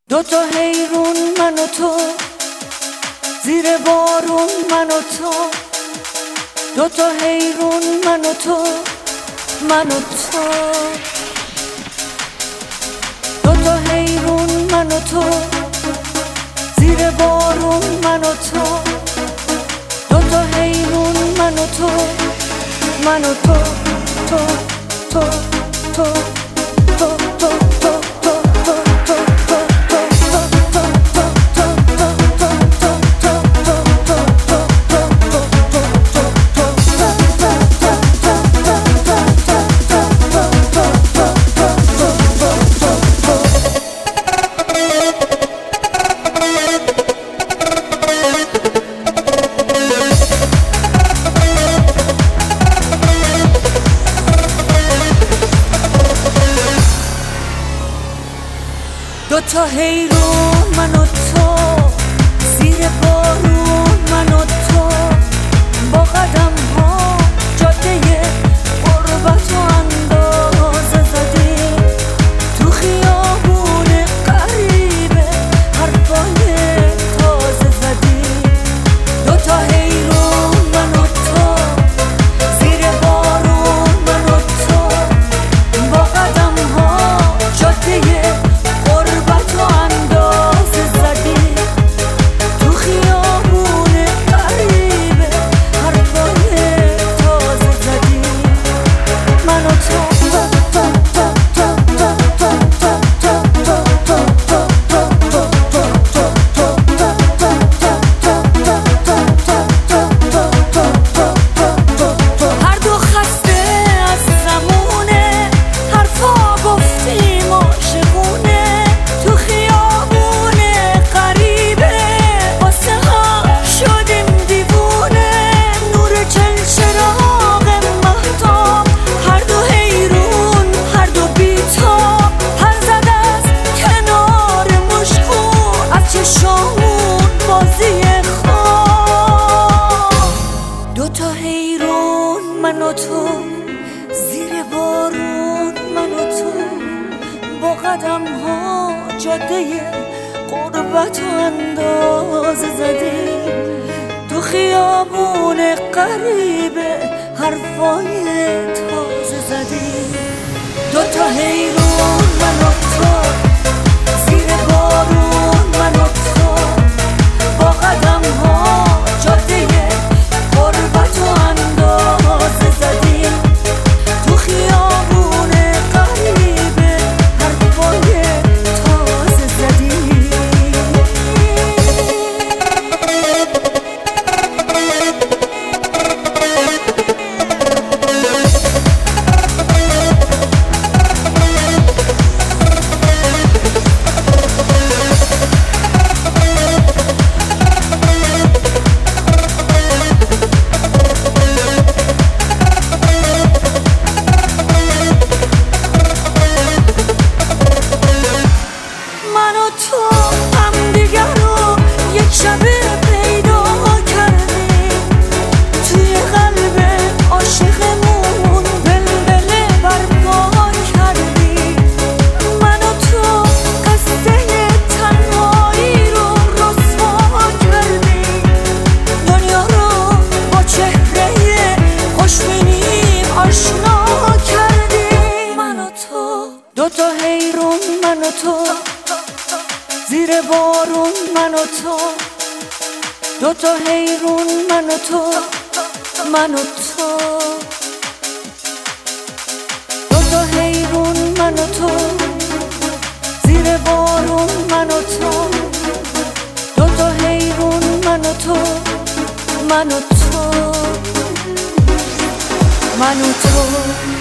دوتا حیرون من و تو، زیر بارون من و تو. دوتا حیرون من و تو، من و تو. دوتا حیرون من و تو، زیر بارون من و تو. دوتا حیرون من و تو، من و تو. تو تو تو تو تو تو دوتا حیرون من و تو، زیر بارون من و تو. با قدم ها جاده غربت و اندازه زدیم، تو خیابون غریبه حرفای تازه زدیم. دوتا حیرون من و تو، زیر بارون من و تو. با قدم ها جاده من و تو، زیر بارون من و تو. با قدم ها جاده غربت و اندازه زدیم، تو خیابون غریبه حرفای تازه زدیم. دوتا حیرون من و تو، زیر بارون من و تو. با قدم ها جاده غربت و اندازه زدیم، تو خیابون غریبه حرفای تازه زدیم. دوتا حیرون من و تو، زیر بارون من و تو. دوتا حیرون من و تو، من و تو. دوتا حیرون من و تو، زیر بارون من و تو. دوتا حیرون من و تو، من و تو. من و تو.